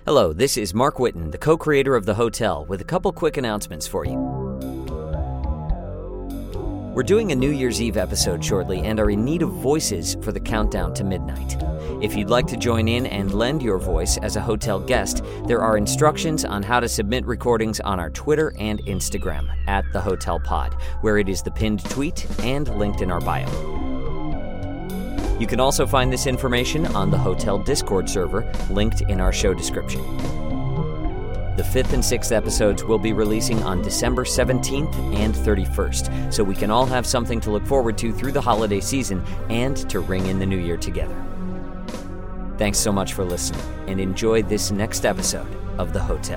Hello, this is Mark Whitten, the co-creator of The Hotel, with a couple quick announcements for you. We're doing a New Year's Eve episode shortly and are in need of voices for the countdown to midnight. If you'd like to join in and lend your voice as a hotel guest, there are instructions on how to submit recordings on our Twitter and Instagram, @TheHotelPod, where it is the pinned tweet and linked in our bio. You can also find this information on the Hotel Discord server, linked in our show description. The 5th and 6th episodes will be releasing on December 17th and 31st, so we can all have something to look forward to through the holiday season and to ring in the new year together. Thanks so much for listening, and enjoy this next episode of The Hotel.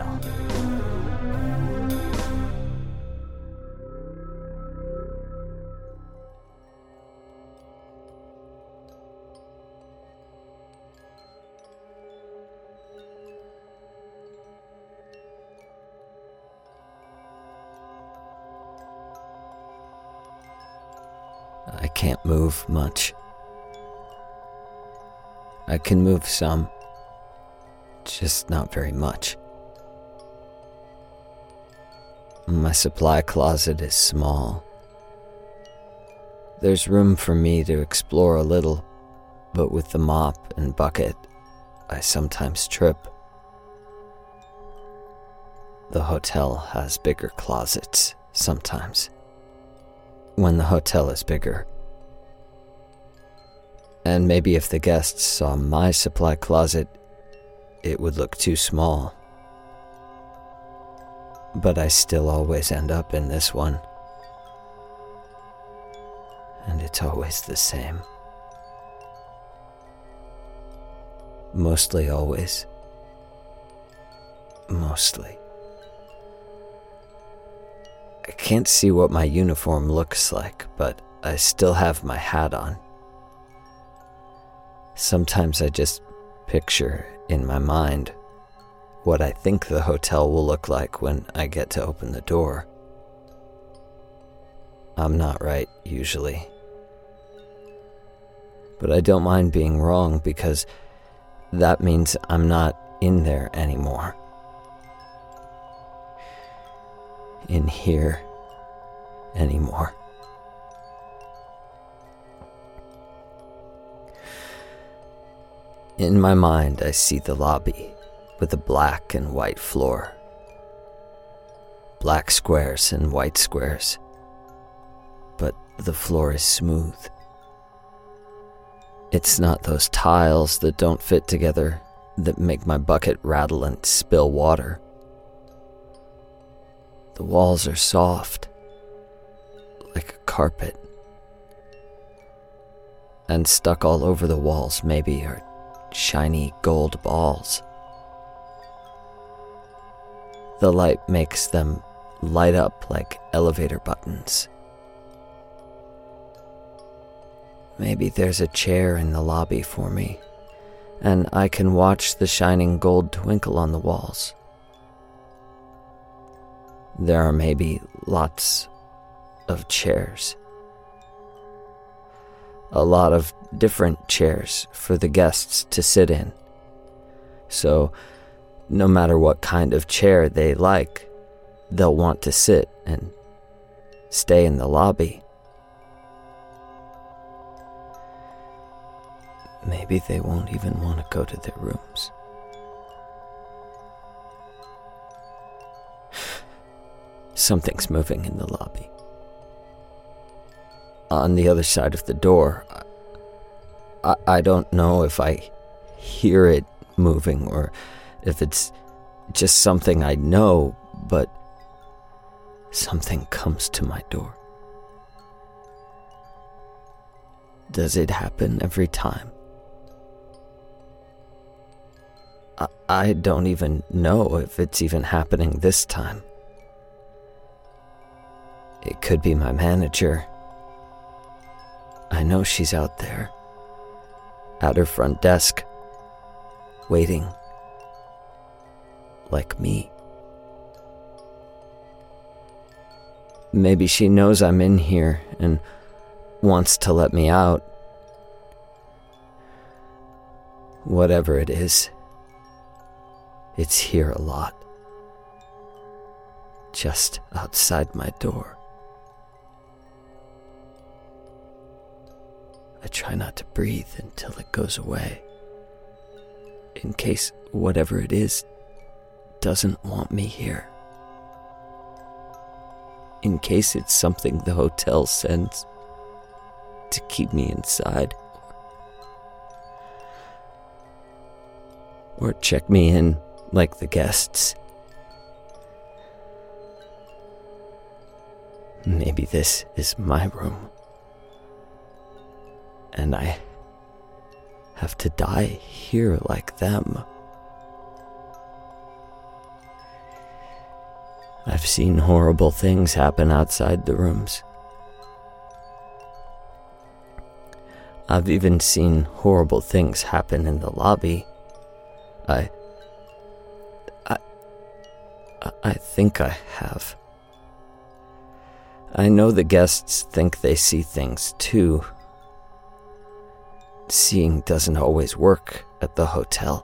I can't move much. I can move some, just not very much. My supply closet is small. There's room for me to explore a little, but with the mop and bucket, I sometimes trip. The hotel has bigger closets sometimes. When the hotel is bigger. And maybe if the guests saw my supply closet, it would look too small. But I still always end up in this one. And it's always the same. Mostly always. Mostly. I can't see what my uniform looks like, but I still have my hat on. Sometimes I just picture in my mind what I think the hotel will look like when I get to open the door. I'm not right, usually. But I don't mind being wrong because that means I'm not in there anymore. In here anymore. In my mind, I see the lobby with a black and white floor. Black squares and white squares. But the floor is smooth. It's not those tiles that don't fit together that make my bucket rattle and spill water. The walls are soft, like a carpet. And stuck all over the walls maybe are shiny gold balls. The light makes them light up like elevator buttons. Maybe there's a chair in the lobby for me, and I can watch the shining gold twinkle on the walls. There are maybe lots of chairs. A lot of different chairs for the guests to sit in. So, no matter what kind of chair they like, they'll want to sit and stay in the lobby. Maybe they won't even want to go to their rooms. Something's moving in the lobby. On the other side of the door, I don't know if I hear it moving or if it's just something I know, but something comes to my door. Does it happen every time? I don't even know if it's even happening this time. It could be my manager. I know she's out there, at her front desk, waiting, like me. Maybe she knows I'm in here and wants to let me out. Whatever it is, It's here a lot. Just outside my door. I try not to breathe until it goes away, in case whatever it is doesn't want me here. In case it's something the hotel sends to keep me inside. Or check me in like the guests. Maybe this is my room. And I have to die here like them. I've seen horrible things happen outside the rooms. I've even seen horrible things happen in the lobby. I think I have. I know the guests think they see things too. Seeing doesn't always work at the hotel.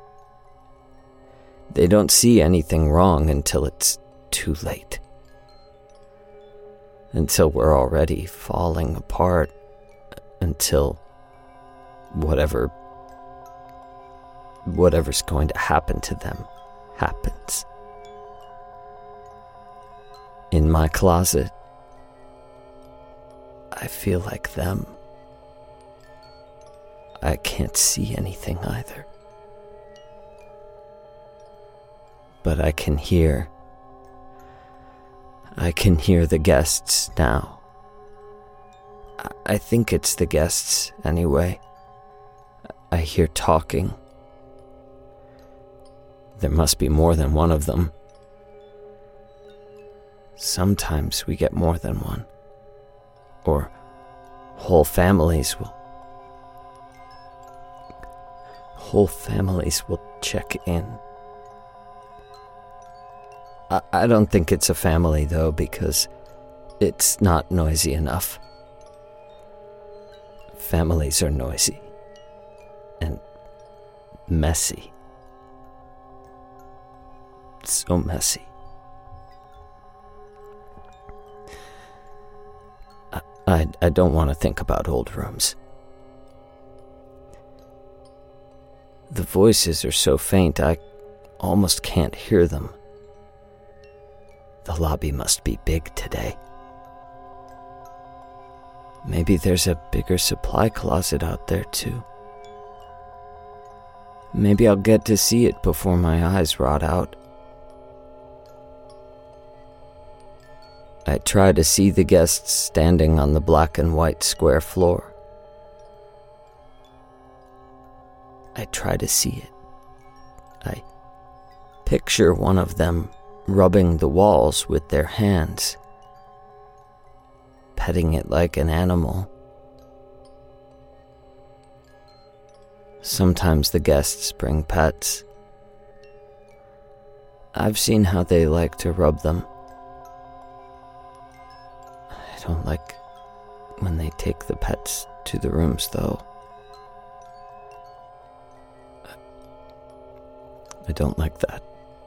They don't see anything wrong until it's too late. Until we're already falling apart. Until whatever's going to happen to them happens. In my closet, I feel like them. I can't see anything either. But I can hear the guests now. I think it's the guests anyway. I hear talking. There must be more than one of them. Sometimes we get more than one. Or whole families will check in. I don't think it's a family though, because it's not noisy enough. Families are noisy and messy. So messy. I don't want to think about old rooms. The voices are so faint I almost can't hear them. The lobby must be big today. Maybe there's a bigger supply closet out there too. Maybe I'll get to see it before my eyes rot out. I try to see the guests standing on the black and white square floor. I try to see it. I picture one of them rubbing the walls with their hands, petting it like an animal. Sometimes the guests bring pets. I've seen how they like to rub them. I don't like when they take the pets to the rooms, though. I don't like that.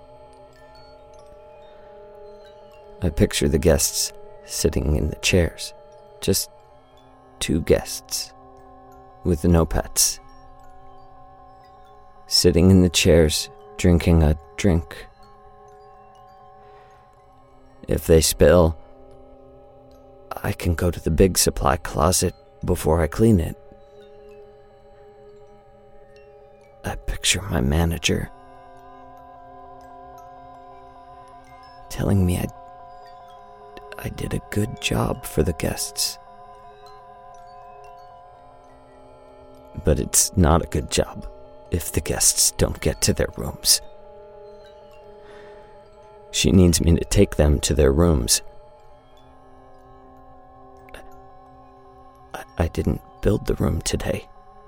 I picture the guests sitting in the chairs. Just 2 guests with no pets. Sitting in the chairs, drinking a drink. If they spill, I can go to the big supply closet before I clean it. I picture my manager telling me I did a good job for the guests. But it's not a good job if the guests don't get to their rooms. She needs me to take them to their rooms. I didn't build the room today.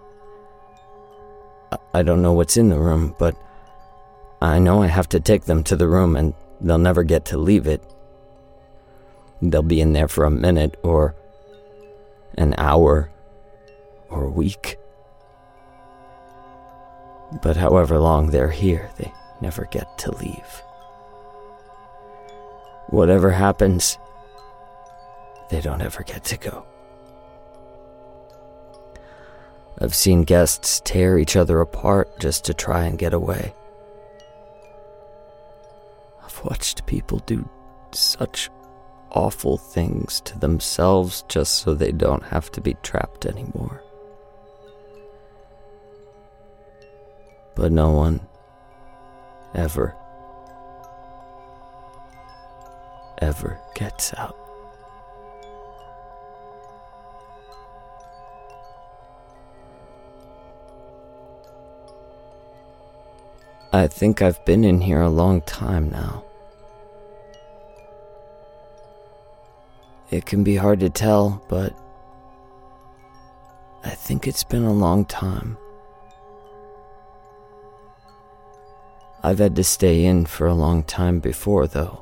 I don't know what's in the room, but I know I have to take them to the room and they'll never get to leave it. They'll be in there for a minute or an hour or a week. But however long they're here, they never get to leave. Whatever happens, they don't ever get to go. I've seen guests tear each other apart just to try and get away. I've watched people do such awful things to themselves just so they don't have to be trapped anymore. But no one ever gets out. I think I've been in here a long time now. It can be hard to tell, but I think it's been a long time. I've had to stay in for a long time before, though.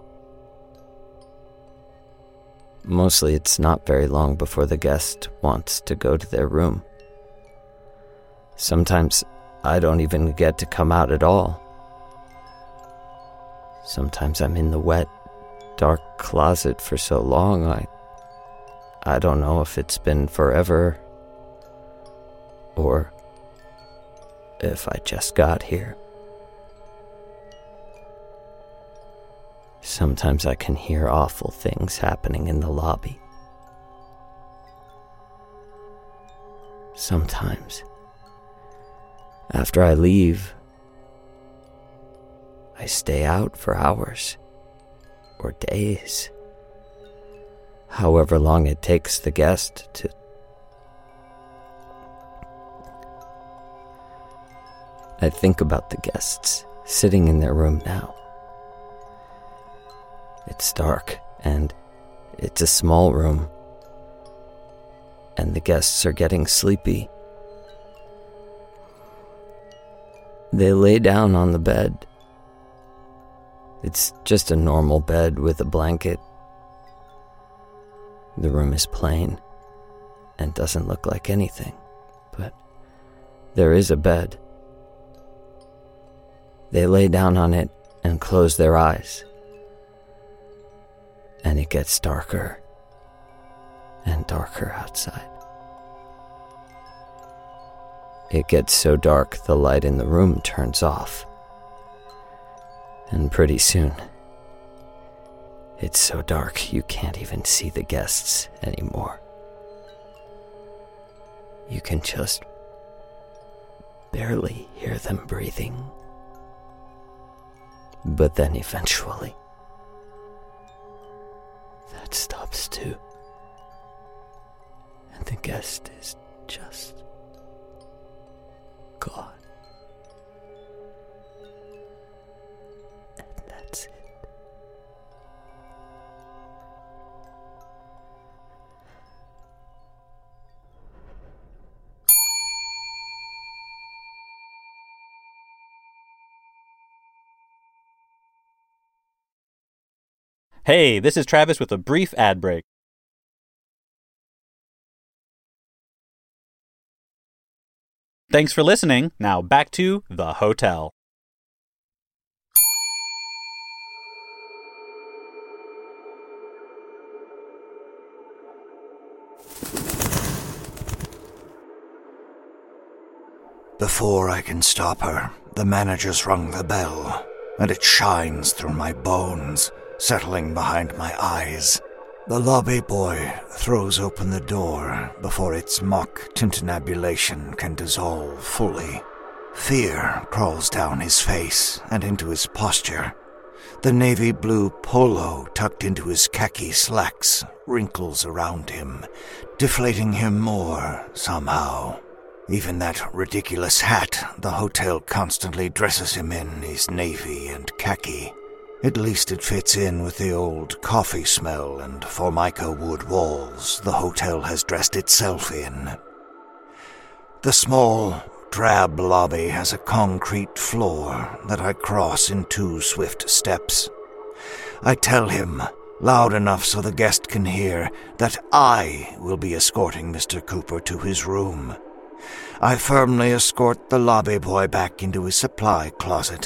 Mostly it's not very long before the guest wants to go to their room. Sometimes I don't even get to come out at all. Sometimes I'm in the wet, dark closet for so long, I don't know if it's been forever or if I just got here. Sometimes I can hear awful things happening in the lobby. Sometimes, after I leave, I stay out for hours or days, however long it takes the guest to. I think about the guests sitting in their room now. It's dark, and it's a small room, and the guests are getting sleepy. They lay down on the bed. It's just a normal bed with a blanket. The room is plain and doesn't look like anything, but there is a bed. They lay down on it and close their eyes. And it gets darker and darker outside. It gets so dark the light in the room turns off. And pretty soon, it's so dark you can't even see the guests anymore. You can just barely hear them breathing. But then eventually, that stops too. And the guest is just gone. And that's it. Hey, this is Travis with a brief ad break. Thanks for listening. Now back to The Hotel. Before I can stop her, the manager's rung the bell, and it shines through my bones, settling behind my eyes. The lobby boy throws open the door before its mock tintinnabulation can dissolve fully. Fear crawls down his face and into his posture. The navy blue polo tucked into his khaki slacks wrinkles around him, deflating him more somehow. Even that ridiculous hat the hotel constantly dresses him in is navy and khaki. At least it fits in with the old coffee smell and formica wood walls the hotel has dressed itself in. The small, drab lobby has a concrete floor that I cross in 2 swift steps. I tell him, loud enough so the guest can hear, that I will be escorting Mr. Cooper to his room. I firmly escort the lobby boy back into his supply closet,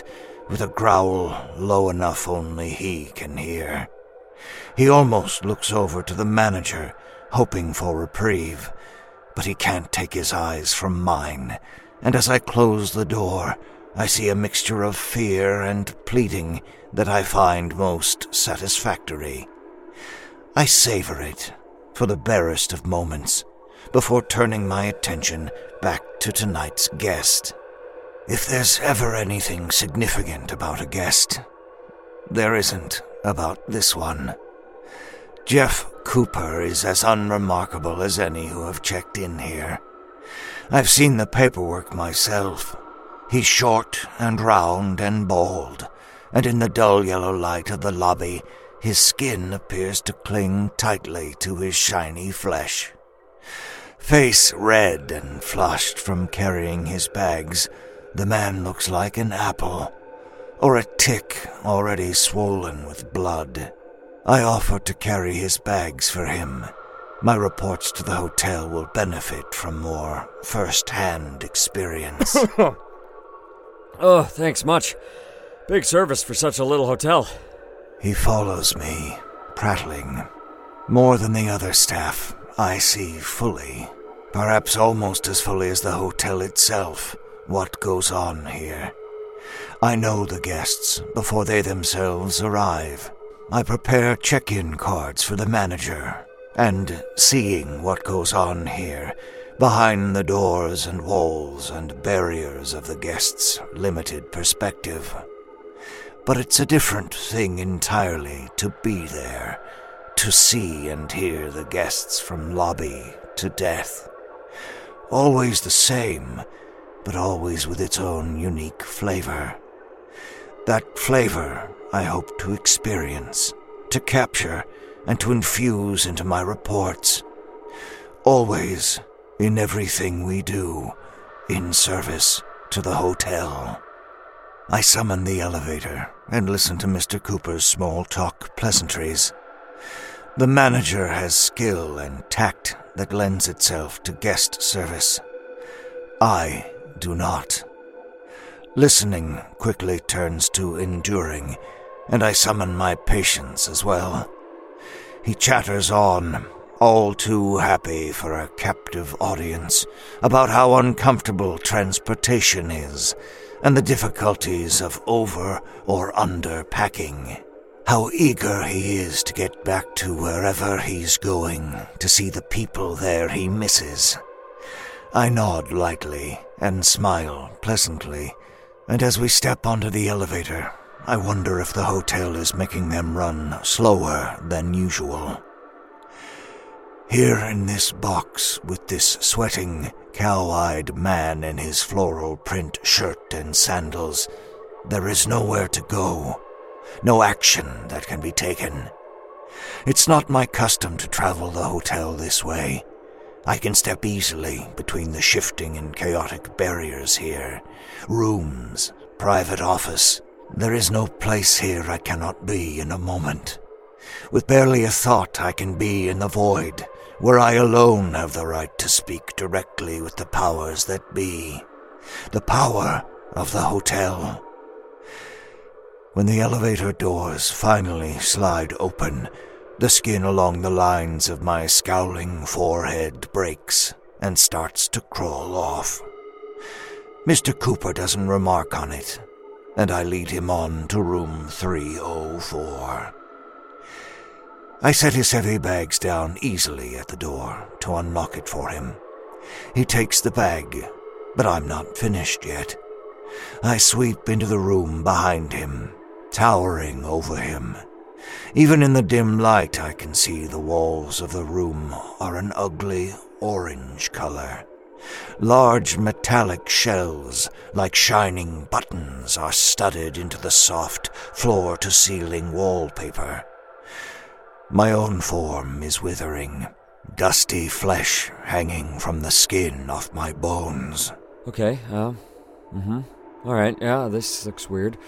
with a growl low enough only he can hear. He almost looks over to the manager, hoping for reprieve, but he can't take his eyes from mine, and as I close the door, I see a mixture of fear and pleading that I find most satisfactory. I savor it for the barest of moments before turning my attention back to tonight's guest. If there's ever anything significant about a guest, there isn't about this one. Jeff Cooper is as unremarkable as any who have checked in here. I've seen the paperwork myself. He's short and round and bald, and in the dull yellow light of the lobby, his skin appears to cling tightly to his shiny flesh. Face red and flushed from carrying his bags, the man looks like an apple, or a tick already swollen with blood. I offer to carry his bags for him. My reports to the hotel will benefit from more first-hand experience. Oh, thanks much. Big service for such a little hotel. He follows me, prattling. More than the other staff, I see fully, perhaps almost as fully as the hotel itself, what goes on here. I know the guests before they themselves arrive. I prepare check-in cards for the manager, and seeing what goes on here, behind the doors and walls and barriers of the guests' limited perspective. But it's a different thing entirely to be there, to see and hear the guests from lobby to death. Always the same, but always with its own unique flavor. That flavor I hope to experience, to capture, and to infuse into my reports. Always, in everything we do, in service to the hotel. I summon the elevator and listen to Mr. Cooper's small-talk pleasantries. The manager has skill and tact that lends itself to guest service. I do not. Listening quickly turns to enduring, and I summon my patience as well. He chatters on, all too happy for a captive audience, about how uncomfortable transportation is, and the difficulties of over or under packing. How eager he is to get back to wherever he's going, to see the people there he misses. I nod lightly and smile pleasantly, and as we step onto the elevator, I wonder if the hotel is making them run slower than usual. Here in this box, with this sweating, cow-eyed man in his floral print shirt and sandals, there is nowhere to go, no action that can be taken. It's not my custom to travel the hotel this way. I can step easily between the shifting and chaotic barriers here. Rooms, private office. There is no place here I cannot be in a moment. With barely a thought, I can be in the void, where I alone have the right to speak directly with the powers that be. The power of the hotel. When the elevator doors finally slide open, the skin along the lines of my scowling forehead breaks and starts to crawl off. Mr. Cooper doesn't remark on it, and I lead him on to room 304. I set his heavy bags down easily at the door to unlock it for him. He takes the bag, but I'm not finished yet. I sweep into the room behind him, towering over him. Even in the dim light, I can see the walls of the room are an ugly orange color. Large metallic shells, like shining buttons, are studded into the soft floor-to-ceiling wallpaper. My own form is withering, dusty flesh hanging from the skin off my bones. Okay, Alright, yeah, this looks weird.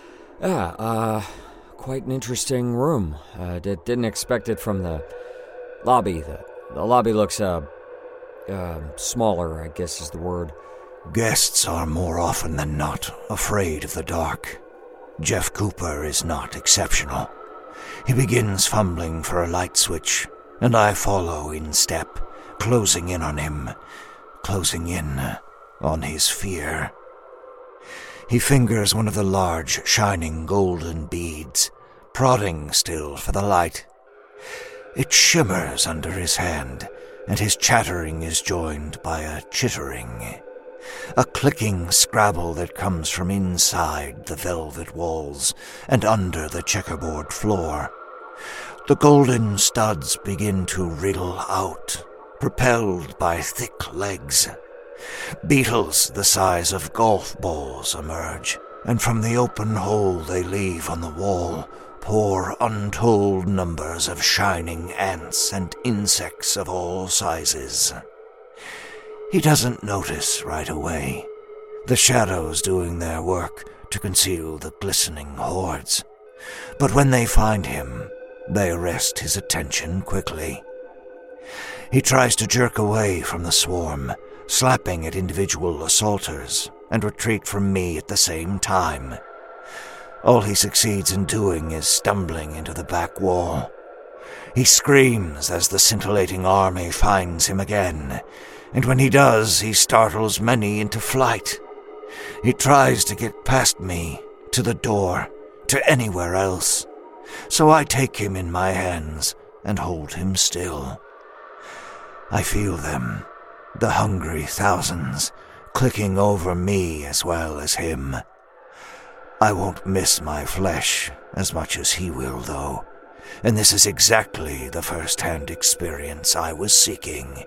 Quite an interesting room. Didn't expect it from the lobby. The lobby looks, smaller, I guess is the word. Guests are more often than not afraid of the dark. Jeff Cooper is not exceptional. He begins fumbling for a light switch, and I follow in step, closing in on him, closing in on his fear. He fingers one of the large, shining golden beads, prodding still for the light. It shimmers under his hand, and his chattering is joined by a chittering, a clicking scrabble that comes from inside the velvet walls and under the checkerboard floor. The golden studs begin to wriggle out, propelled by thick legs. Beetles the size of golf balls emerge, and from the open hole they leave on the wall pour untold numbers of shining ants and insects of all sizes. He doesn't notice right away, the shadows doing their work to conceal the glistening hordes. But when they find him, they arrest his attention quickly. He tries to jerk away from the swarm, slapping at individual assaulters, and retreat from me at the same time. All he succeeds in doing is stumbling into the back wall. He screams as the scintillating army finds him again, and when he does, he startles many into flight. He tries to get past me, to the door, to anywhere else, so I take him in my hands and hold him still. I feel them, the hungry thousands, clicking over me as well as him. I won't miss my flesh as much as he will, though, and this is exactly the first-hand experience I was seeking.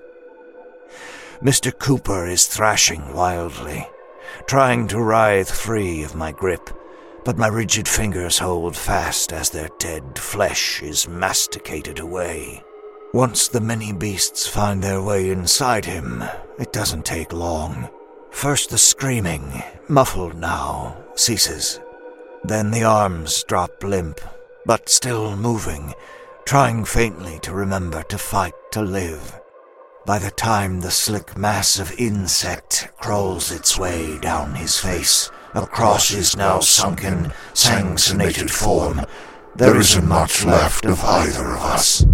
Mr. Cooper is thrashing wildly, trying to writhe free of my grip, but my rigid fingers hold fast as their dead flesh is masticated away. Once the many beasts find their way inside him, it doesn't take long. First the screaming, muffled now, ceases. Then the arms drop limp, but still moving, trying faintly to remember to fight to live. By the time the slick mass of insect crawls its way down his face, across his now sunken, sanguinated form, there isn't much left of either of us.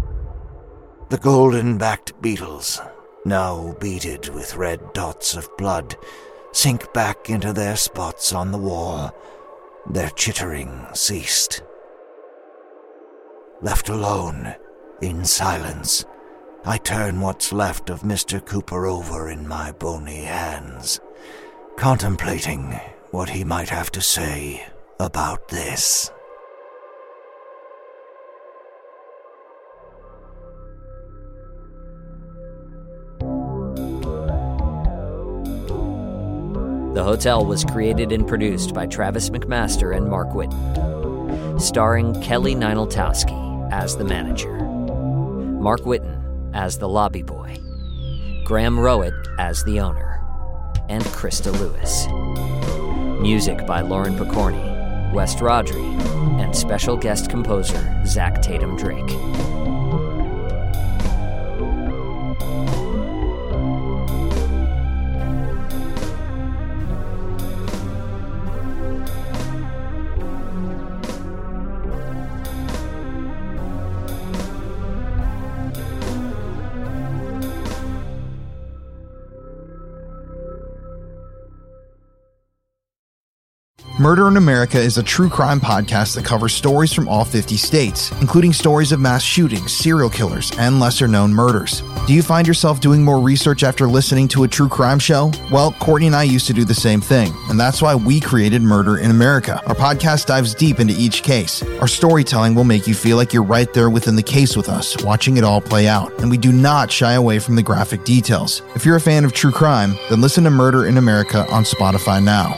The golden-backed beetles, now beaded with red dots of blood, sink back into their spots on the wall. Their chittering ceased. Left alone, in silence, I turn what's left of Mr. Cooper over in my bony hands, contemplating what he might have to say about this. The Hotel was created and produced by Travis McMaster and Mark Whitten, starring Kelly Nineltowski as the manager, Mark Whitten as the lobby boy, Graham Rowett as the owner, and Krista Lewis. Music by Lauren Picorni, West Rodri, and special guest composer Zach Tatum Drake. Murder in America is a true crime podcast that covers stories from all 50 states, including stories of mass shootings, serial killers, and lesser-known murders. Do you find yourself doing more research after listening to a true crime show? Well, Courtney and I used to do the same thing, and that's why we created Murder in America. Our podcast dives deep into each case. Our storytelling will make you feel like you're right there within the case with us, watching it all play out, and we do not shy away from the graphic details. If you're a fan of true crime, then listen to Murder in America on Spotify now.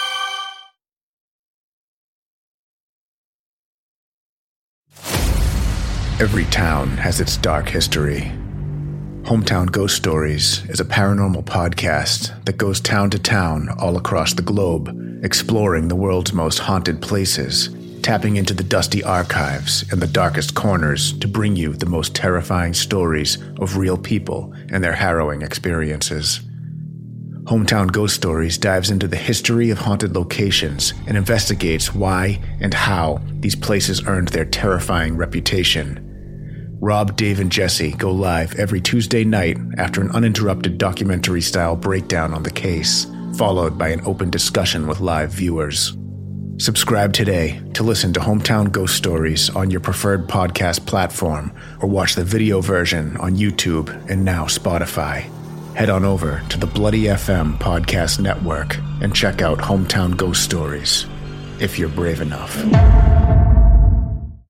Every town has its dark history. Hometown Ghost Stories is a paranormal podcast that goes town to town all across the globe, exploring the world's most haunted places, tapping into the dusty archives and the darkest corners to bring you the most terrifying stories of real people and their harrowing experiences. Hometown Ghost Stories dives into the history of haunted locations and investigates why and how these places earned their terrifying reputation. Rob, Dave, and Jesse go live every Tuesday night after an uninterrupted documentary-style breakdown on the case, followed by an open discussion with live viewers. Subscribe today to listen to Hometown Ghost Stories on your preferred podcast platform, or watch the video version on YouTube and now Spotify. Head on over to the Bloody FM podcast network and check out Hometown Ghost Stories, if you're brave enough.